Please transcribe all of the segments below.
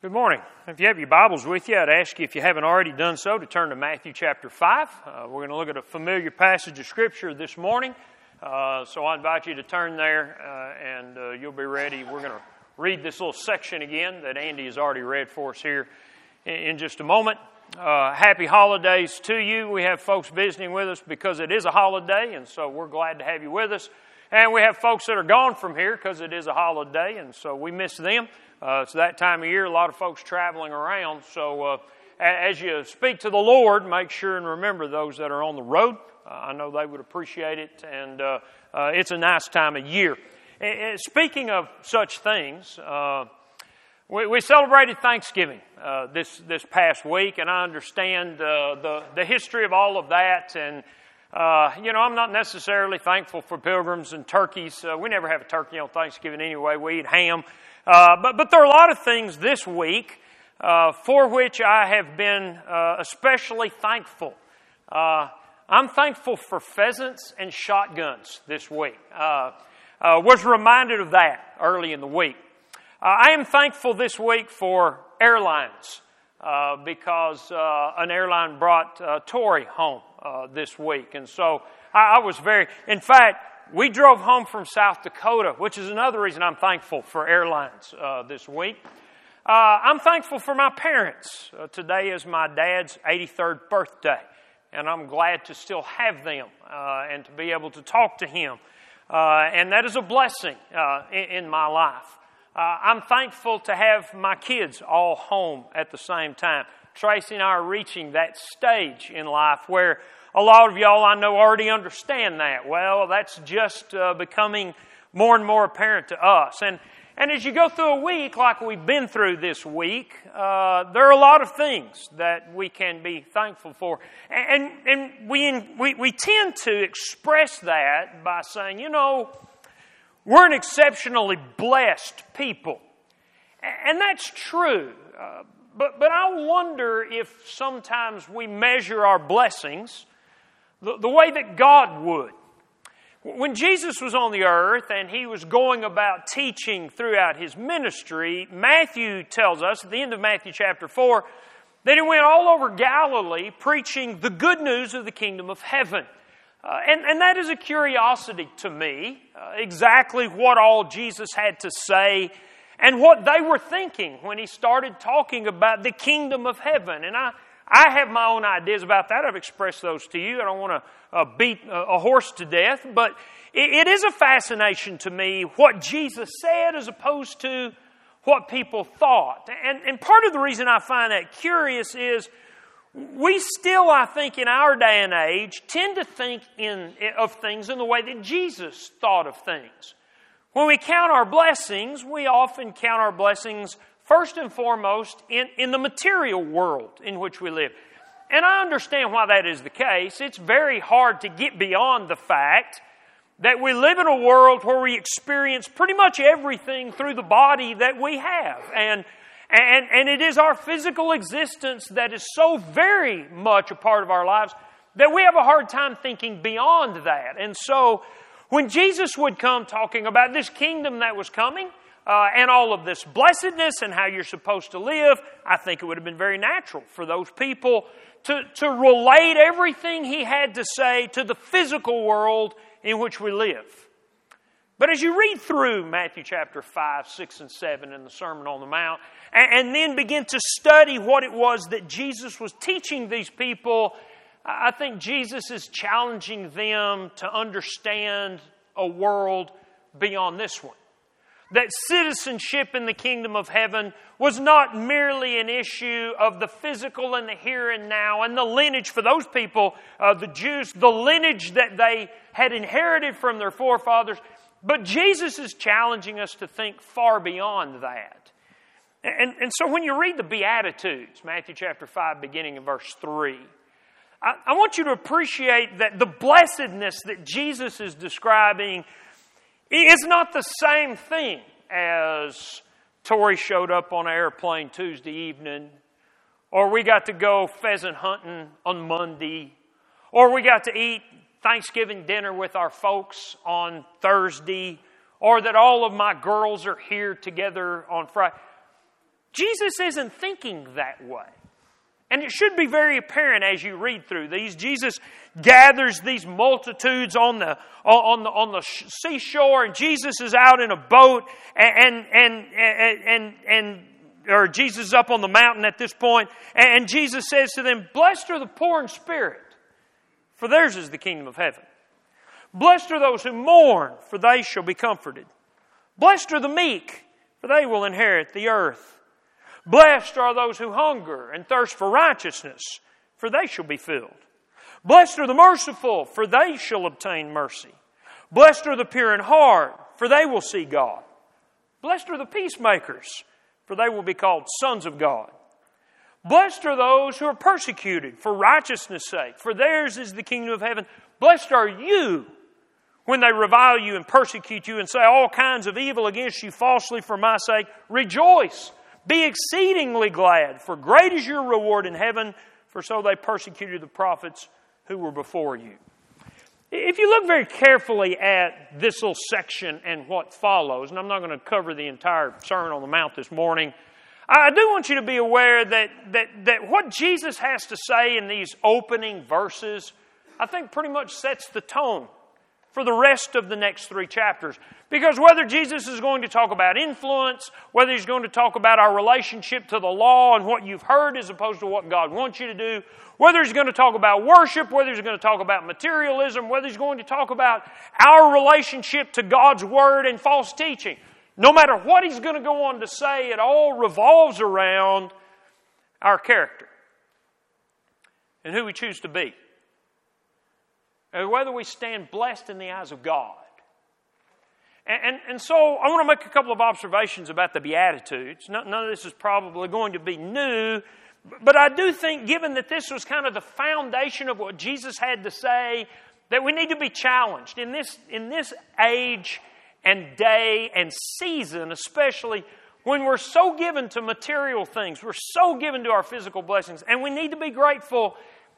Good morning. If you have your Bibles with you, I'd ask you, if you haven't already done so, to turn to Matthew chapter 5. We're going to look at a familiar passage of Scripture this morning. So I invite you to turn there and you'll be ready. We're going to read this little section again that Andy has already read for us here in just a moment. Happy holidays to you. We have folks visiting with us because it is a holiday, and so we're glad to have you with us. And we have folks that are gone from here because it is a holiday, and so we miss them. It's that time of year, a lot of folks traveling around. So as you speak to the Lord, make sure and remember those that are on the road. I know they would appreciate it, and it's a nice time of year. Speaking of such things, we celebrated Thanksgiving this past week, and I understand the history of all of that. And I'm not necessarily thankful for pilgrims and turkeys. We never have a turkey on Thanksgiving anyway. We eat ham. But there are a lot of things this week for which I have been especially thankful. I'm thankful for pheasants and shotguns this week. Was reminded of that early in the week. I am thankful this week for airlines because an airline brought Tori home this week. And so I was in fact, we drove home from South Dakota, which is another reason I'm thankful for airlines this week. I'm thankful for my parents. Today is my dad's 83rd birthday, and I'm glad to still have them and to be able to talk to him. And that is a blessing in my life. I'm thankful to have my kids all home at the same time. Tracy and I are reaching that stage in life where a lot of y'all I know already understand that. Well, that's just becoming more and more apparent to us. And as you go through a week like we've been through this week, there are a lot of things that we can be thankful for. And we tend to express that by saying, we're an exceptionally blessed people. And that's true. But I wonder if sometimes we measure our blessings the way that God would. When Jesus was on the earth and he was going about teaching throughout his ministry, Matthew tells us at the end of Matthew chapter 4 that he went all over Galilee preaching the good news of the kingdom of heaven. And that is a curiosity to me, exactly what all Jesus had to say and what they were thinking when he started talking about the kingdom of heaven. And I have my own ideas about that. I've expressed those to you. I don't want to beat a horse to death, but it is a fascination to me what Jesus said as opposed to what people thought. And part of the reason I find that curious is we still, I think, in our day and age, tend to think of things in the way that Jesus thought of things. When we count our blessings, we often count our blessings first and foremost in the material world in which we live. And I understand why that is the case. It's very hard to get beyond the fact that we live in a world where we experience pretty much everything through the body that we have. And it is our physical existence that is so very much a part of our lives that we have a hard time thinking beyond that. And so when Jesus would come talking about this kingdom that was coming, and all of this blessedness and how you're supposed to live, I think it would have been very natural for those people to relate everything he had to say to the physical world in which we live. But as you read through Matthew chapter 5, 6, and 7 in the Sermon on the Mount, and then begin to study what it was that Jesus was teaching these people, I think Jesus is challenging them to understand a world beyond this one. That citizenship in the kingdom of heaven was not merely an issue of the physical and the here and now and the lineage for those people, the Jews, the lineage that they had inherited from their forefathers. But Jesus is challenging us to think far beyond that. And so when you read the Beatitudes, Matthew chapter 5, beginning in verse 3, I want you to appreciate that the blessedness that Jesus is describing is not the same thing as Tori showed up on an airplane Tuesday evening, or we got to go pheasant hunting on Monday, or we got to eat Thanksgiving dinner with our folks on Thursday, or that all of my girls are here together on Friday. Jesus isn't thinking that way. And it should be very apparent as you read through these. Jesus gathers these multitudes on the seashore, and Jesus is out in a boat, or Jesus is up on the mountain at this point, and Jesus says to them, "Blessed are the poor in spirit, for theirs is the kingdom of heaven. Blessed are those who mourn, for they shall be comforted. Blessed are the meek, for they will inherit the earth. Blessed are those who hunger and thirst for righteousness, for they shall be filled. Blessed are the merciful, for they shall obtain mercy. Blessed are the pure in heart, for they will see God. Blessed are the peacemakers, for they will be called sons of God. Blessed are those who are persecuted for righteousness' sake, for theirs is the kingdom of heaven. Blessed are you when they revile you and persecute you and say all kinds of evil against you falsely for my sake. Rejoice, be exceedingly glad, for great is your reward in heaven, for so they persecuted the prophets who were before you." If you look very carefully at this little section and what follows, and I'm not going to cover the entire Sermon on the Mount this morning, I do want you to be aware that what Jesus has to say in these opening verses, I think pretty much sets the tone for the rest of the next 3 chapters. Because whether Jesus is going to talk about influence, whether He's going to talk about our relationship to the law and what you've heard as opposed to what God wants you to do, whether He's going to talk about worship, whether He's going to talk about materialism, whether He's going to talk about our relationship to God's Word and false teaching, no matter what He's going to go on to say, it all revolves around our character and who we choose to be, and whether we stand blessed in the eyes of God. And so I want to make a couple of observations about the Beatitudes. None of this is probably going to be new, but I do think, given that this was kind of the foundation of what Jesus had to say, that we need to be challenged. In this age and day and season, especially when we're so given to material things, we're so given to our physical blessings, and we need to be grateful.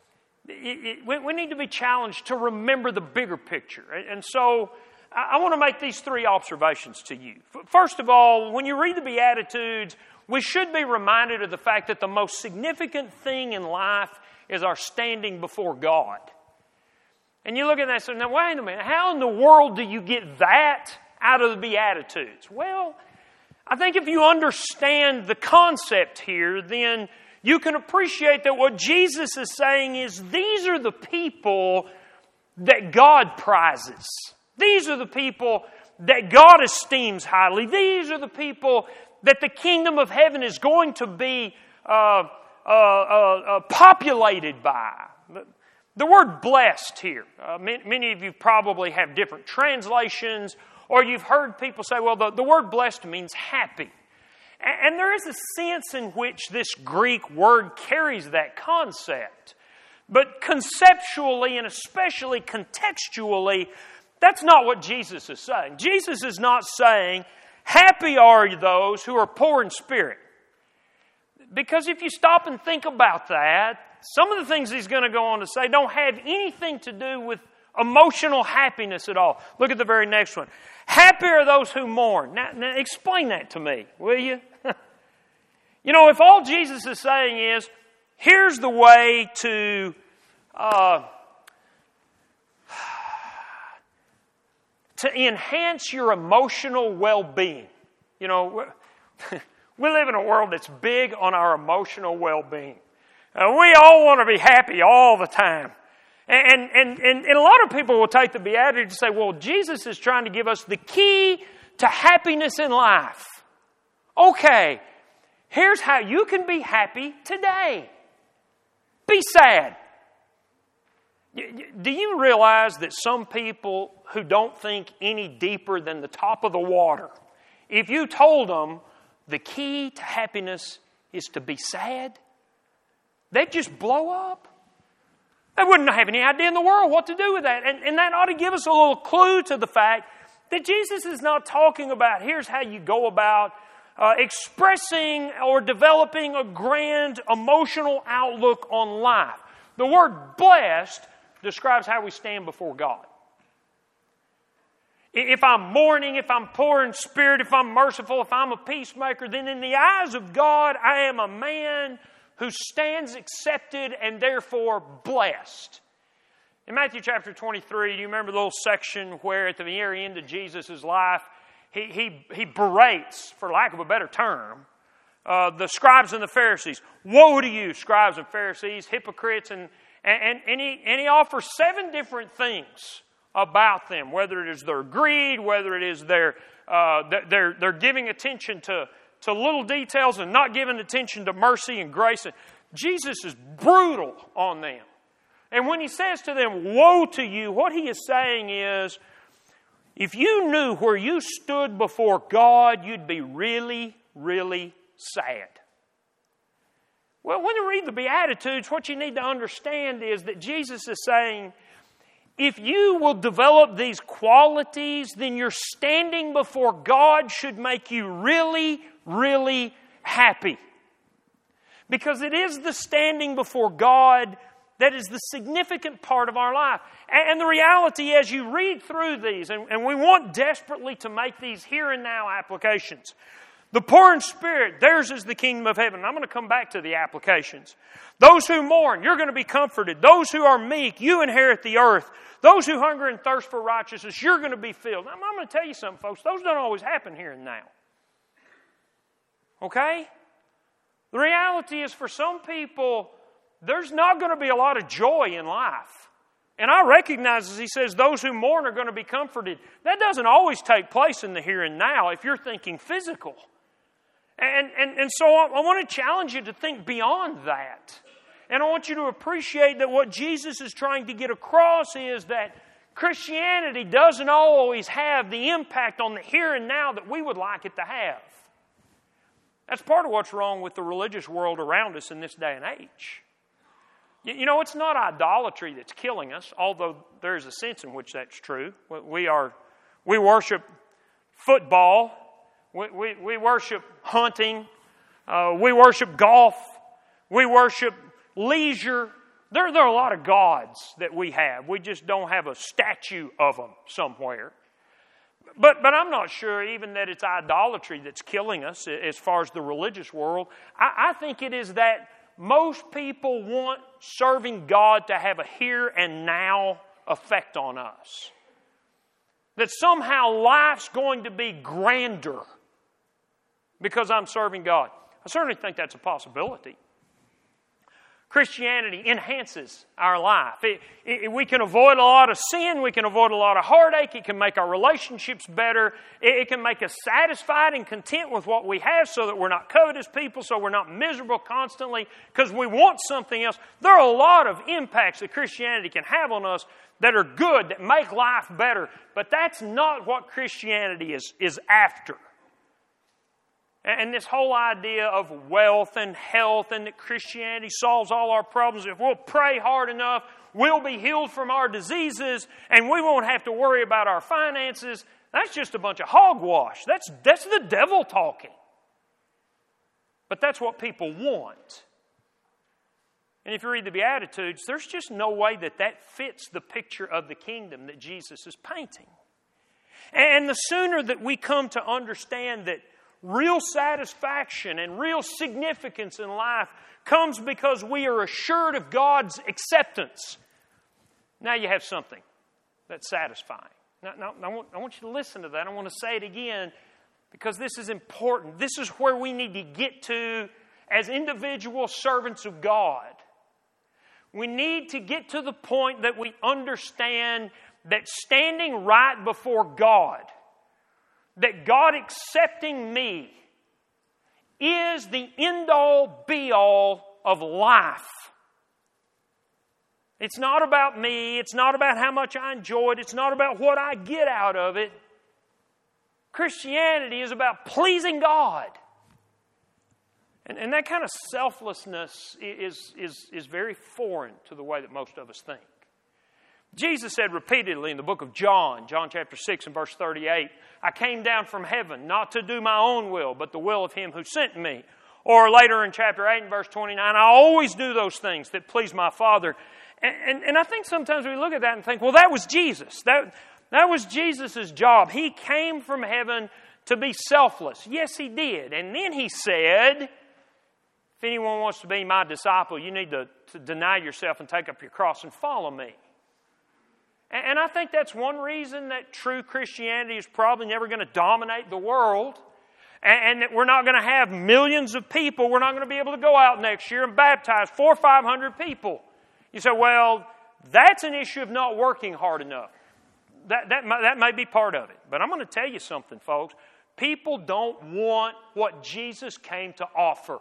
We need to be challenged to remember the bigger picture. And so I want to make these 3 observations to you. First of all, when you read the Beatitudes, we should be reminded of the fact that the most significant thing in life is our standing before God. And you look at that and say, now wait a minute, how in the world do you get that out of the Beatitudes? Well, I think if you understand the concept here, then you can appreciate that what Jesus is saying is these are the people that God prizes. These are the people that God esteems highly. These are the people that the kingdom of heaven is going to be populated by. The word blessed here, many of you probably have different translations, or you've heard people say, well, the word blessed means happy. And there is a sense in which this Greek word carries that concept. But conceptually and especially contextually, that's not what Jesus is saying. Jesus is not saying, happy are those who are poor in spirit. Because if you stop and think about that, some of the things He's going to go on to say don't have anything to do with emotional happiness at all. Look at the very next one. Happy are those who mourn. Now explain that to me, will you? You know, if all Jesus is saying is, here's the way to enhance your emotional well-being. You know, we live in a world that's big on our emotional well-being. We all want to be happy all the time. And a lot of people will take the Beatitudes and say, well, Jesus is trying to give us the key to happiness in life. Okay, here's how you can be happy today. Be sad. Do you realize that some people who don't think any deeper than the top of the water, if you told them the key to happiness is to be sad, they'd just blow up? They wouldn't have any idea in the world what to do with that. And that ought to give us a little clue to the fact that Jesus is not talking about here's how you go about expressing or developing a grand emotional outlook on life. The word blessed describes how we stand before God. if I'm mourning, if I'm poor in spirit, if I'm merciful, if I'm a peacemaker, then in the eyes of God, I am a man who stands accepted and therefore blessed. In Matthew chapter 23, do you remember the little section where at the very end of Jesus' life, he berates, for lack of a better term, the scribes and the Pharisees. Woe to you, scribes and Pharisees, hypocrites, and he offers 7 different things about them, whether it is their greed, whether it is their giving attention to little details and not giving attention to mercy and grace. Jesus is brutal on them. And when he says to them, woe to you, what he is saying is, if you knew where you stood before God, you'd be really, really sad. Well, when you read the Beatitudes, what you need to understand is that Jesus is saying, if you will develop these qualities, then your standing before God should make you really, really happy. Because it is the standing before God that is the significant part of our life. And the reality as you read through these, and we want desperately to make these here and now applications. The poor in spirit, theirs is the kingdom of heaven. And I'm going to come back to the applications. Those who mourn, you're going to be comforted. Those who are meek, you inherit the earth. Those who hunger and thirst for righteousness, you're going to be filled. Now, I'm going to tell you something, folks. Those don't always happen here and now. Okay? The reality is for some people, there's not going to be a lot of joy in life. And I recognize, as he says, those who mourn are going to be comforted. That doesn't always take place in the here and now if you're thinking physical. And so I want to challenge you to think beyond that. And I want you to appreciate that what Jesus is trying to get across is that Christianity doesn't always have the impact on the here and now that we would like it to have. That's part of what's wrong with the religious world around us in this day and age. You know, it's not idolatry that's killing us, although there is a sense in which that's true. We worship football. We worship hunting. We worship golf. We worship leisure. There are a lot of gods that we have. We just don't have a statue of them somewhere. But I'm not sure even that it's idolatry that's killing us as far as the religious world. I think it is that most people want serving God to have a here and now effect on us. That somehow life's going to be grander because I'm serving God. I certainly think that's a possibility. Christianity enhances our life. We can avoid a lot of sin. We can avoid a lot of heartache. It can make our relationships better. It can make us satisfied and content with what we have so that we're not covetous people, so we're not miserable constantly because we want something else. There are a lot of impacts that Christianity can have on us that are good, that make life better. But that's not what Christianity is after. And this whole idea of wealth and health and that Christianity solves all our problems. If we'll pray hard enough, we'll be healed from our diseases and we won't have to worry about our finances. That's just a bunch of hogwash. That's the devil talking. But that's what people want. And if you read the Beatitudes, there's just no way that fits the picture of the kingdom that Jesus is painting. And the sooner that we come to understand that real satisfaction and real significance in life comes because we are assured of God's acceptance. Now you have something that's satisfying. Now, I want you to listen to that. I want to say it again because this is important. This is where we need to get to as individual servants of God. We need to get to the point that we understand that standing right before God, that God accepting me is the end-all, be-all of life. It's not about me. It's not about how much I enjoy it. It's not about what I get out of it. Christianity is about pleasing God. And that kind of selflessness is very foreign to the way that most of us think. Jesus said repeatedly in the book of John chapter 6 and verse 38, I came down from heaven not to do my own will, but the will of Him who sent me. Or later in chapter 8 and verse 29, I always do those things that please my Father. And I think sometimes we look at that and think, well, that was Jesus. That That was Jesus' job. He came from heaven to be selfless. Yes, He did. And then He said, if anyone wants to be my disciple, you need to deny yourself and take up your cross and follow me. And I think that's one reason that true Christianity is probably never going to dominate the world. And that we're not going to have millions of people. We're not going to be able to go out next year and baptize 400 or 500 people. You say, well, that's an issue of not working hard enough. That may be part of it. But I'm going to tell you something, folks. People don't want what Jesus came to offer.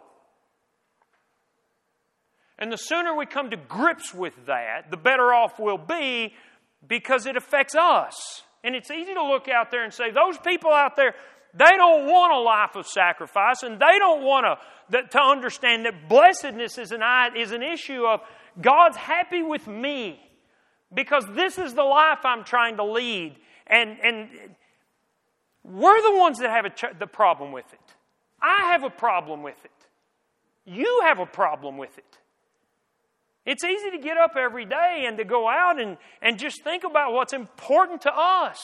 And the sooner we come to grips with that, the better off we'll be, because it affects us. And it's easy to look out there and say, those people out there, they don't want a life of sacrifice, and they don't want to understand that blessedness is an issue of God's happy with me because this is the life I'm trying to lead. And we're the ones that have the problem with it. I have a problem with it. You have a problem with it. It's easy to get up every day and to go out and just think about what's important to us.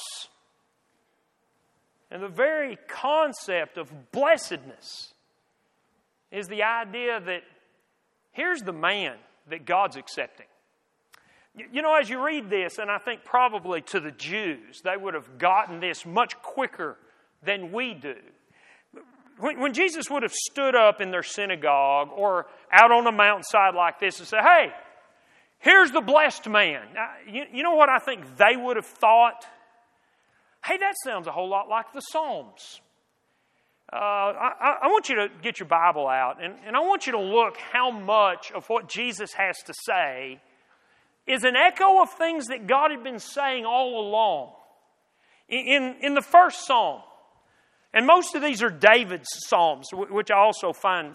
And the very concept of blessedness is the idea that here's the man that God's accepting. You know, as you read this, and I think probably to the Jews, they would have gotten this much quicker than we do. When Jesus would have stood up in their synagogue or out on a mountainside like this and said, hey, here's the blessed man. Now, you know what I think they would have thought? Hey, that sounds a whole lot like the Psalms. I want you to get your Bible out, and I want you to look how much of what Jesus has to say is an echo of things that God had been saying all along. In the first Psalm, and most of these are David's Psalms, which I also find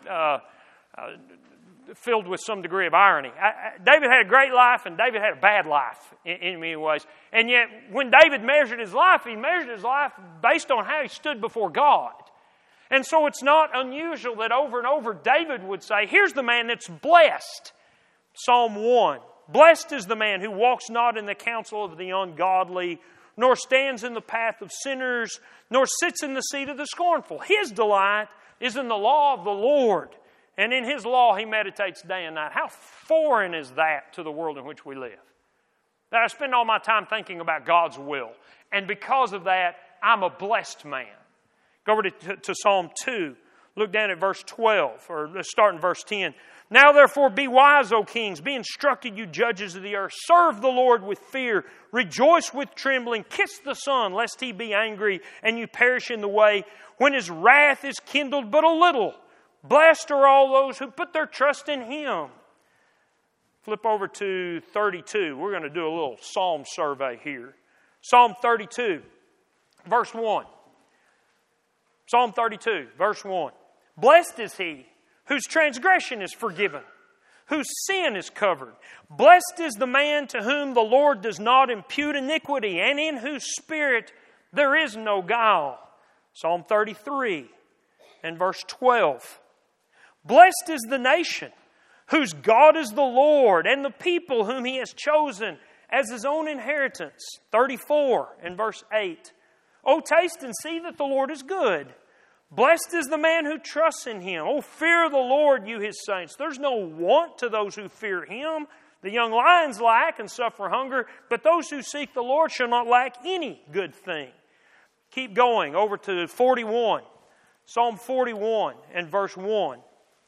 filled with some degree of irony. David had a great life and David had a bad life in many ways. And yet, when David measured his life, he measured his life based on how he stood before God. And so it's not unusual that over and over David would say, here's the man that's blessed. Psalm 1. Blessed is the man who walks not in the counsel of the ungodly, nor stands in the path of sinners, nor sits in the seat of the scornful. His delight is in the law of the Lord, and in His law he meditates day and night. How foreign is that to the world in which we live? That I spend all my time thinking about God's will, and because of that, I'm a blessed man. Go over to Psalm 2. Look down at verse 12, or let's start in verse 10. Now therefore be wise, O kings, be instructed, you judges of the earth. Serve the Lord with fear, rejoice with trembling, kiss the Son, lest He be angry and you perish in the way, when His wrath is kindled but a little. Blessed are all those who put their trust in Him. Flip over to 32. We're going to do a little Psalm survey here. Psalm 32, verse 1. Psalm 32, verse 1. Blessed is he whose transgression is forgiven, whose sin is covered. Blessed is the man to whom the Lord does not impute iniquity, and in whose spirit there is no guile. Psalm 33 and verse 12. Blessed is the nation whose God is the Lord, and the people whom He has chosen as His own inheritance. 34 and verse 8. O taste and see that the Lord is good. Blessed is the man who trusts in Him. Oh, fear the Lord, you His saints. There's no want to those who fear Him. The young lions lack and suffer hunger, but those who seek the Lord shall not lack any good thing. Keep going over to 41. Psalm 41 and verse 1.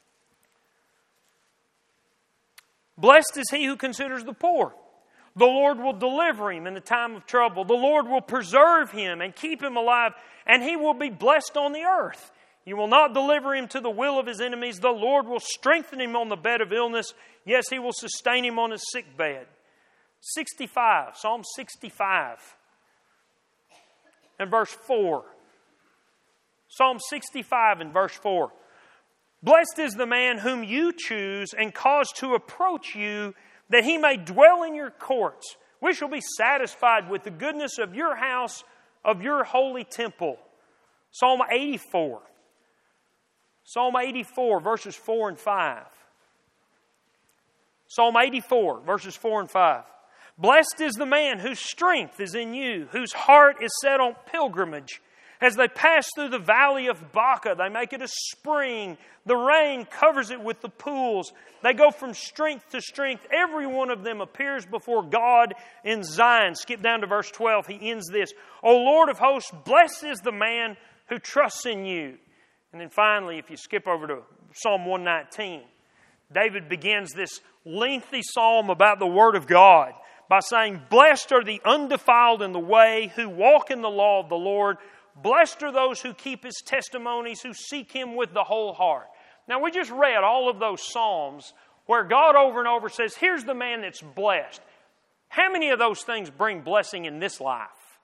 Blessed is he who considers the poor. The Lord will deliver him in the time of trouble. The Lord will preserve him and keep him alive, and he will be blessed on the earth. You will not deliver him to the will of his enemies. The Lord will strengthen him on the bed of illness. Yes, He will sustain him on his sick bed. 65, Psalm 65 and verse 4. Psalm 65 and verse 4. Blessed is the man whom you choose and cause to approach you, that he may dwell in your courts. We shall be satisfied with the goodness of your house, of your holy temple. Psalm 84. Psalm 84, verses 4 and 5. Psalm 84, verses 4 and 5. Blessed is the man whose strength is in you, whose heart is set on pilgrimage. As they pass through the valley of Baca, they make it a spring. The rain covers it with the pools. They go from strength to strength. Every one of them appears before God in Zion. Skip down to verse 12. He ends this. O Lord of hosts, blessed is the man who trusts in you. And then finally, if you skip over to Psalm 119, David begins this lengthy psalm about the Word of God by saying, Blessed are the undefiled in the way, who walk in the law of the Lord. Blessed are those who keep His testimonies, who seek Him with the whole heart. Now, we just read all of those Psalms where God over and over says, here's the man that's blessed. How many of those things bring blessing in this life?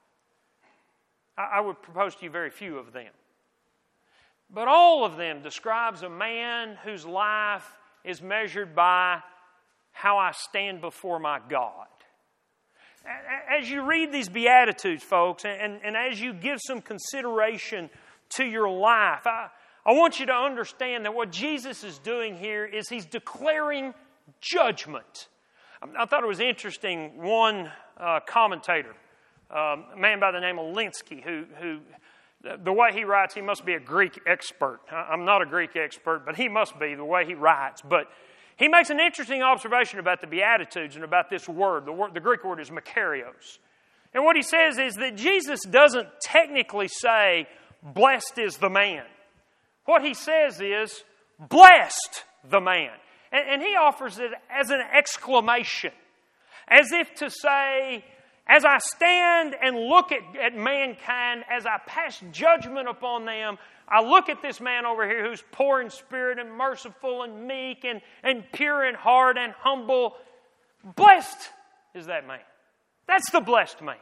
I would propose to you very few of them. But all of them describes a man whose life is measured by how I stand before my God. As you read these Beatitudes, folks, and as you give some consideration to your life, I want you to understand that what Jesus is doing here is He's declaring judgment. I thought it was interesting, one commentator, a man by the name of Linsky, who the way he writes, he must be a Greek expert. I'm not a Greek expert, but he must be the way he writes. But he makes an interesting observation about the Beatitudes and about this word. The Greek word is makarios. And what he says is that Jesus doesn't technically say, blessed is the man. What he says is, blessed the man. And he offers it as an exclamation, as if to say, as I stand and look at mankind, as I pass judgment upon them, I look at this man over here who's poor in spirit and merciful and meek and pure in heart and humble. Blessed is that man. That's the blessed man.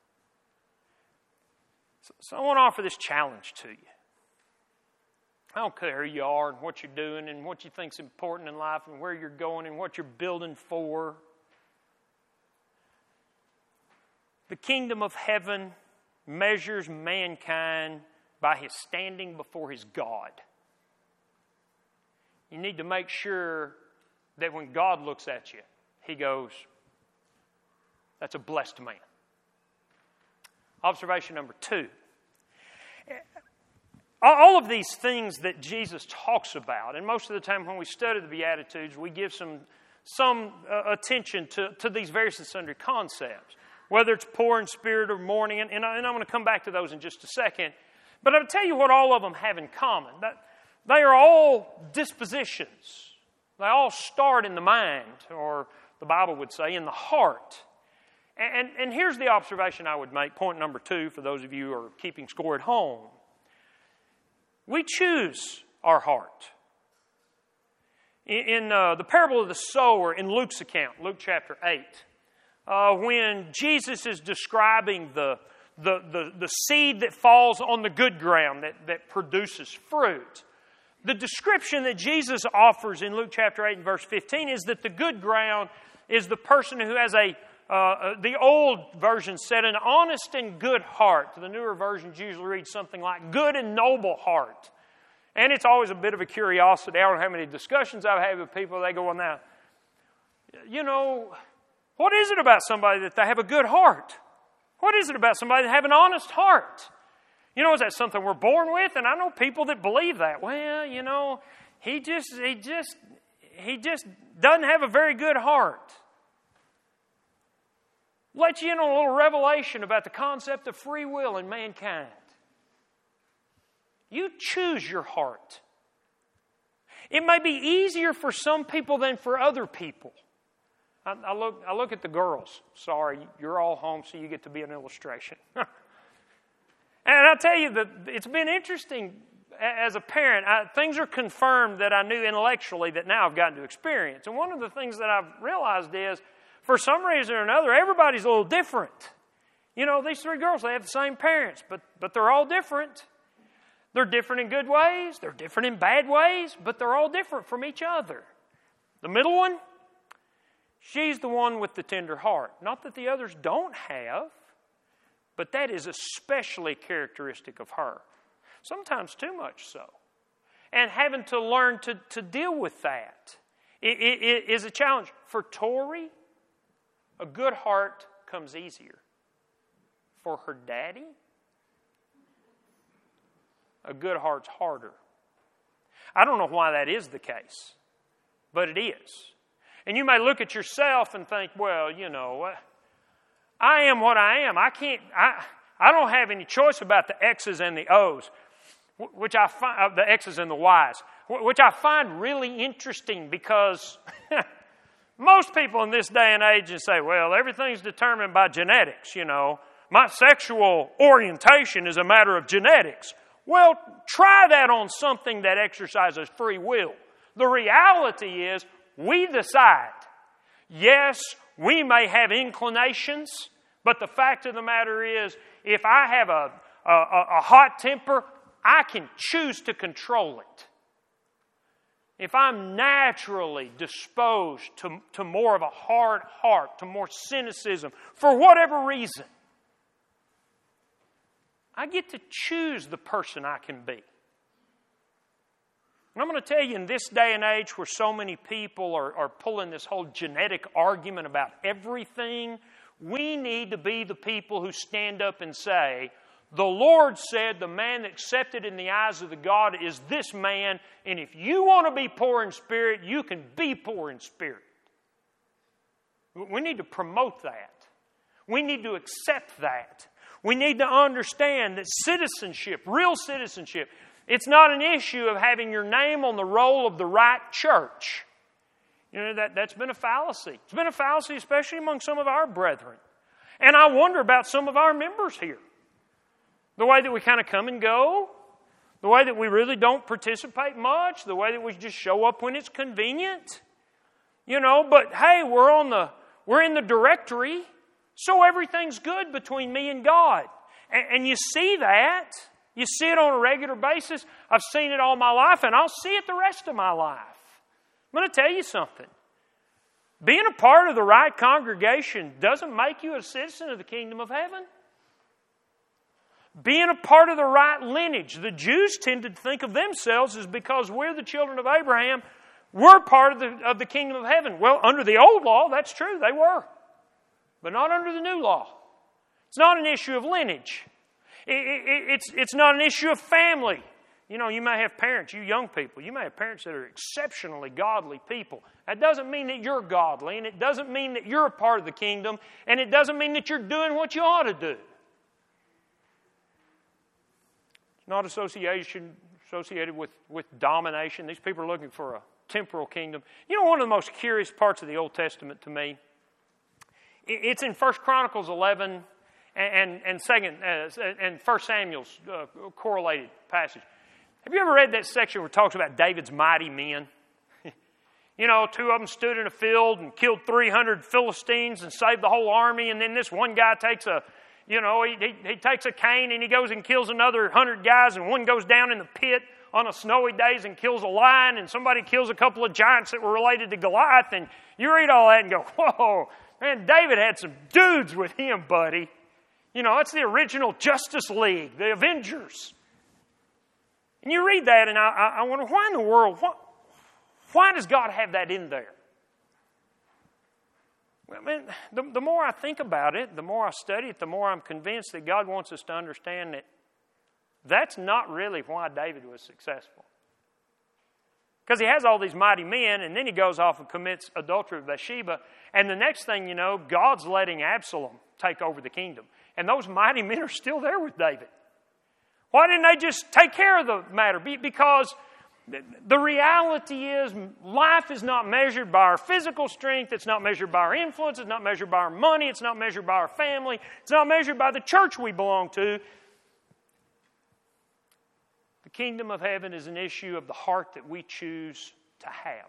So I want to offer this challenge to you. I don't care who you are and what you're doing and what you think's important in life and where you're going and what you're building for. The kingdom of heaven measures mankind by his standing before his God. You need to make sure that when God looks at you, He goes, that's a blessed man. Observation number 2. All of these things that Jesus talks about, and most of the time when we study the Beatitudes, we give some attention to these various and sundry concepts, whether it's poor in spirit or mourning, and I'm going to come back to those in just a second. But I'll tell you what all of them have in common. That they are all dispositions. They all start in the mind, or the Bible would say, in the heart. And here's the observation I would make, point number 2, for those of you who are keeping score at home. We choose our heart. In the parable of the sower in Luke's account, Luke chapter 8, when Jesus is describing the seed that falls on the good ground that produces fruit, the description that Jesus offers in Luke chapter 8 and verse 15 is that the good ground is the person who has the old version said, an honest and good heart. The newer versions usually read something like good and noble heart. And it's always a bit of a curiosity. I don't know how many discussions I've had with people. They go, well, now, what is it about somebody that they have a good heart? What is it about somebody that have an honest heart? Is that something we're born with? And I know people that believe that. Well, he just doesn't have a very good heart. Let you in on a little revelation about the concept of free will in mankind. You choose your heart. It may be easier for some people than for other people. I look at the girls. Sorry, you're all home, so you get to be an illustration. And I tell you that it's been interesting as a parent. Things are confirmed that I knew intellectually that now I've gotten to experience. And one of the things that I've realized is, for some reason or another, everybody's a little different. These 3 girls, they have the same parents, but they're all different. They're different in good ways. They're different in bad ways, but they're all different from each other. The middle one, she's the one with the tender heart. Not that the others don't have, but that is especially characteristic of her. Sometimes too much so. And having to learn to deal with that is a challenge. For Tori, A good heart comes easier. For her daddy, a good heart's harder. I don't know why that is the case, but it is. And you may look at yourself and think, well, I am what I am. I don't have any choice about the X's and the O's, which I find, the X's and the Y's, which I find really interesting because most people in this day and age just say, well, everything's determined by genetics, My sexual orientation is a matter of genetics. Well, try that on something that exercises free will. The reality is, we decide. Yes, we may have inclinations, but the fact of the matter is, if I have a hot temper, I can choose to control it. If I'm naturally disposed to more of a hard heart, to more cynicism, for whatever reason, I get to choose the person I can be. And I'm going to tell you, in this day and age where so many people are pulling this whole genetic argument about everything, we need to be the people who stand up and say, the Lord said the man accepted in the eyes of the God is this man, and if you want to be poor in spirit, you can be poor in spirit. We need to promote that. We need to accept that. We need to understand that citizenship, real citizenship, it's not an issue of having your name on the roll of the right church. That's been a fallacy. It's been a fallacy especially among some of our brethren. And I wonder about some of our members here. The way that we kind of come and go, the way that we really don't participate much, the way that we just show up when it's convenient. But hey, we're in the directory, so everything's good between me and God. And you see that. You see it on a regular basis. I've seen it all my life, and I'll see it the rest of my life. I'm going to tell you something. Being a part of the right congregation doesn't make you a citizen of the kingdom of heaven. Being a part of the right lineage. The Jews tended to think of themselves as because we're the children of Abraham, we're part of the kingdom of heaven. Well, under the old law, that's true, they were. But not under the new law. It's not an issue of lineage. It's not an issue of family. You may have parents, you young people, you may have parents that are exceptionally godly people. That doesn't mean that you're godly, and it doesn't mean that you're a part of the kingdom, and it doesn't mean that you're doing what you ought to do. It's not associated with domination. These people are looking for a temporal kingdom. One of the most curious parts of the Old Testament to me, it's in 1 Chronicles 11 and 1 Samuel's correlated passage. Have you ever read that section where it talks about David's mighty men? Two of them stood in a field and killed 300 Philistines and saved the whole army, and then this one guy takes he takes a cane and he goes and kills another 100 guys, and one goes down in the pit on a snowy days and kills a lion, and somebody kills a couple of giants that were related to Goliath, and you read all that and go, whoa, man, David had some dudes with him, buddy. It's the original Justice League, the Avengers. And you read that, and I wonder, why in the world, why does God have that in there? Well, man, the more I think about it, the more I study it, the more I'm convinced that God wants us to understand that that's not really why David was successful. Because he has all these mighty men, and then he goes off and commits adultery with Bathsheba, and the next thing you know, God's letting Absalom take over the kingdom. And those mighty men are still there with David. Why didn't they just take care of the matter? Because the reality is life is not measured by our physical strength. It's not measured by our influence. It's not measured by our money. It's not measured by our family. It's not measured by the church we belong to. The kingdom of heaven is an issue of the heart that we choose to have.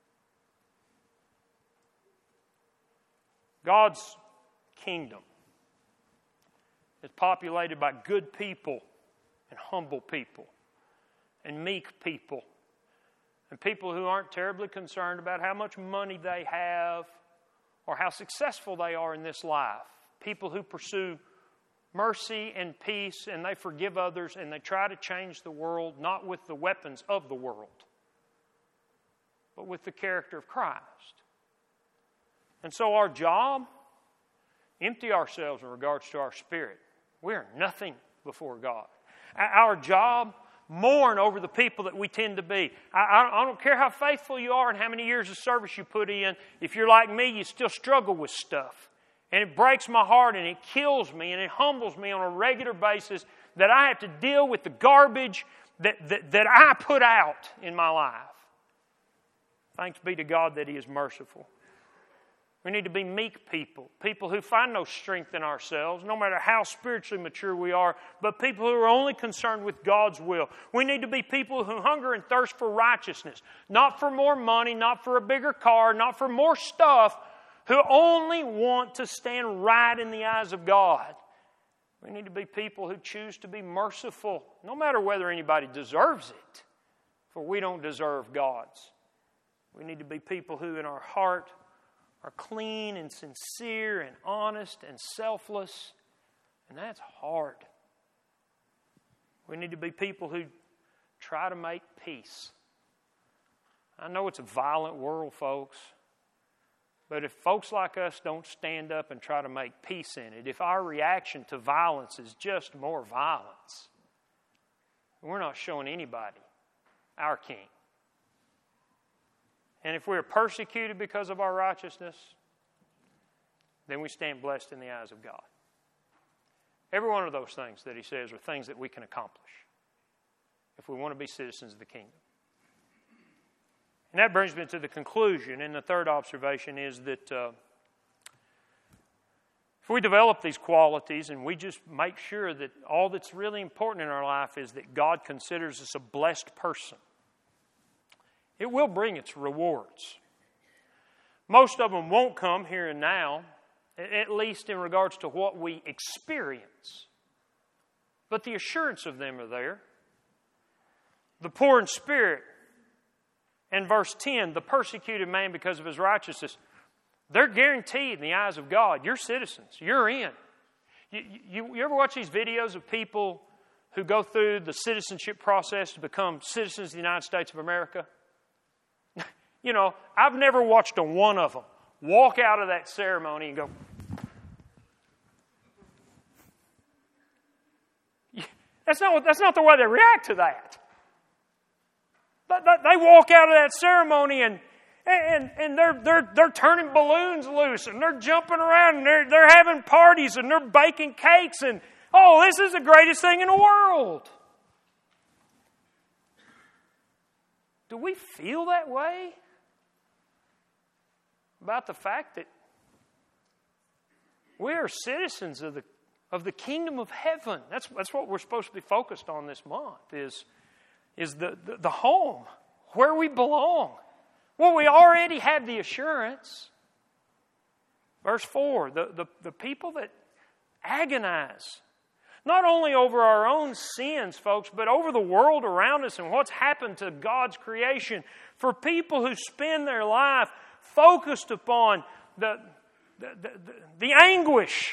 God's kingdom is populated by good people and humble people and meek people and people who aren't terribly concerned about how much money they have or how successful they are in this life. People who pursue mercy and peace, and they forgive others, and they try to change the world not with the weapons of the world, but with the character of Christ. And so our job empty ourselves in regards to our spirit. We are nothing before God. Our job, mourn over the people that we tend to be. I don't care how faithful you are and how many years of service you put in. If you're like me, you still struggle with stuff. And it breaks my heart and it kills me and it humbles me on a regular basis that I have to deal with the garbage that I put out in my life. Thanks be to God that He is merciful. We need to be meek people, people who find no strength in ourselves, no matter how spiritually mature we are, but people who are only concerned with God's will. We need to be people who hunger and thirst for righteousness, not for more money, not for a bigger car, not for more stuff, who only want to stand right in the eyes of God. We need to be people who choose to be merciful, no matter whether anybody deserves it, for we don't deserve God's. We need to be people who in our heart are clean and sincere and honest and selfless, and that's hard. We need to be people who try to make peace. I know it's a violent world, folks, but if folks like us don't stand up and try to make peace in it, if our reaction to violence is just more violence, we're not showing anybody our King. And if we're persecuted because of our righteousness, then we stand blessed in the eyes of God. Every one of those things that He says are things that we can accomplish if we want to be citizens of the kingdom. And that brings me to the conclusion. And the third observation is that if we develop these qualities and we just make sure that all that's really important in our life is that God considers us a blessed person, it will bring its rewards. Most of them won't come here and now, at least in regards to what we experience. But the assurance of them are there. The poor in spirit, and verse 10, the persecuted man because of his righteousness, they're guaranteed in the eyes of God. You're citizens. You're in. You ever watch these videos of people who go through the citizenship process to become citizens of the United States of America? You know, I've never watched a one of them walk out of that ceremony and go, that's not the way they react to that. They walk out of that ceremony and they're turning balloons loose and they're jumping around and they're having parties and they're baking cakes and, oh, this is the greatest thing in the world. Do we feel that way about the fact that we are citizens of the kingdom of heaven? That's what we're supposed to be focused on this month, is the home, where we belong. Well, we already have the assurance. Verse 4, the people that agonize, not only over our own sins, folks, but over the world around us and what's happened to God's creation. For people who spend their life focused upon the anguish,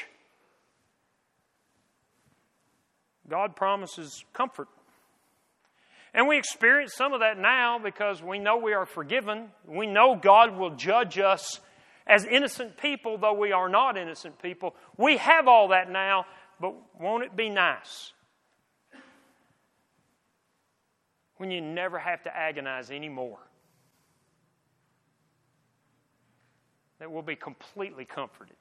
God promises comfort. And we experience some of that now because we know we are forgiven. We know God will judge us as innocent people, though we are not innocent people. We have all that now, but won't it be nice when you never have to agonize anymore? That we'll be completely comforted.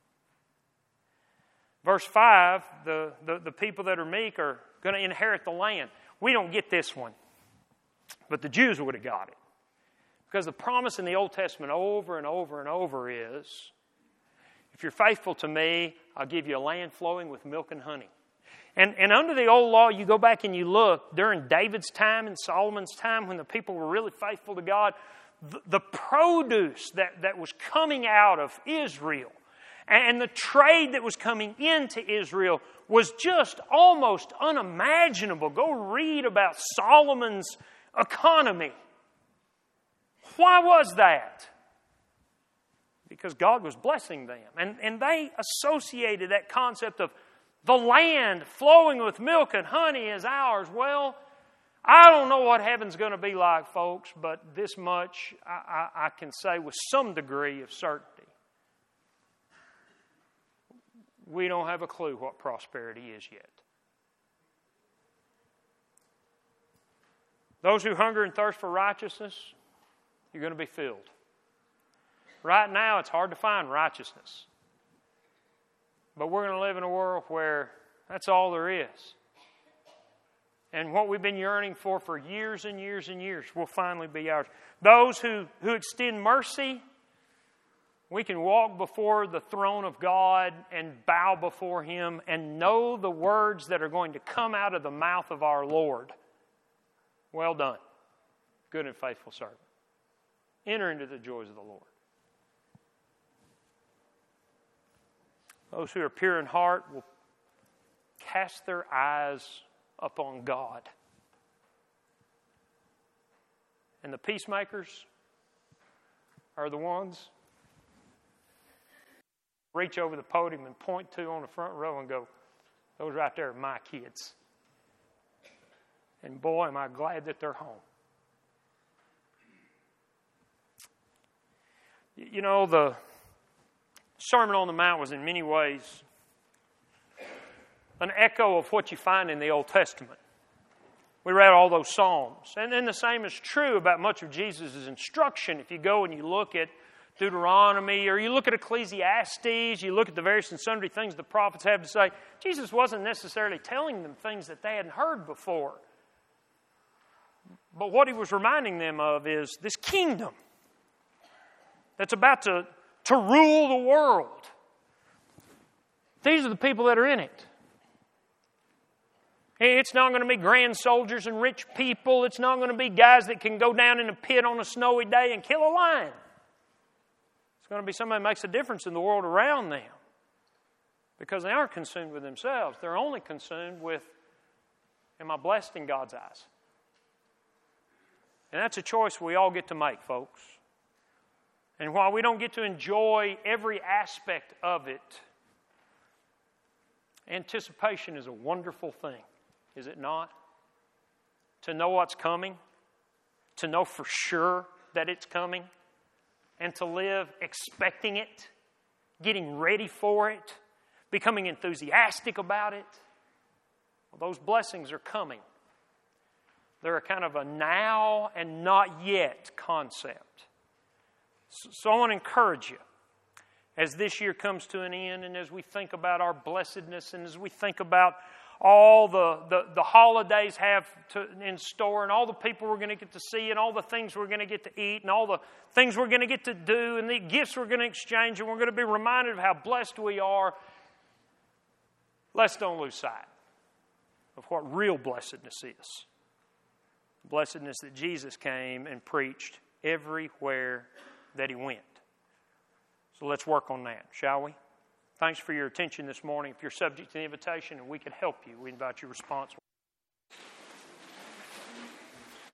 Verse 5, the people that are meek are going to inherit the land. We don't get this one, but the Jews would have got it. Because the promise in the Old Testament over and over and over is, if you're faithful to me, I'll give you a land flowing with milk and honey. And under the old law, you go back and you look, during David's time and Solomon's time, when the people were really faithful to God, the produce that was coming out of Israel and the trade that was coming into Israel was just almost unimaginable. Go read about Solomon's economy. Why was that? Because God was blessing them. And they associated that concept of the land flowing with milk and honey is ours. Well, I don't know what heaven's going to be like, folks, but this much I can say with some degree of certainty. we don't have a clue what prosperity is yet. Those who hunger and thirst for righteousness, you're going to be filled. Right now, it's hard to find righteousness. But we're going to live in a world where that's all there is. And what we've been yearning for years and years and years will finally be ours. Those who extend mercy, we can walk before the throne of God and bow before Him and know the words that are going to come out of the mouth of our Lord. Well done, good and faithful servant. Enter into the joys of the Lord. Those who are pure in heart will cast their eyes upon God. And the peacemakers are the ones reach over the podium and point to on the front row and go, those right there are my kids. And boy, am I glad that they're home. You know, the Sermon on the Mount was in many ways an echo of what you find in the Old Testament. We read all those Psalms. And then the same is true about much of Jesus' instruction. If you go and you look at Deuteronomy, or you look at Ecclesiastes, you look at the various and sundry things the prophets have to say, Jesus wasn't necessarily telling them things that they hadn't heard before. But what He was reminding them of is this kingdom that's about to rule the world. These are the people that are in it. It's not going to be grand soldiers and rich people. It's not going to be guys that can go down in a pit on a snowy day and kill a lion. It's going to be somebody who makes a difference in the world around them. Because they aren't consumed with themselves. They're only consumed with, am I blessed in God's eyes? And that's a choice we all get to make, folks. And while we don't get to enjoy every aspect of it, anticipation is a wonderful thing, is it not? To know what's coming, to know for sure that it's coming, and to live expecting it, getting ready for it, becoming enthusiastic about it. Well, those blessings are coming. They're a kind of a now and not yet concept. So I want to encourage you, as this year comes to an end and as we think about our blessedness and as we think about all the holidays have in store and all the people we're going to get to see and all the things we're going to get to eat and all the things we're going to get to do and the gifts we're going to exchange, and we're going to be reminded of how blessed we are, let's don't lose sight of what real blessedness is. Blessedness that Jesus came and preached everywhere that He went. So let's work on that, shall we? Thanks for your attention this morning. If you're subject to the invitation and we can help you, we invite your response.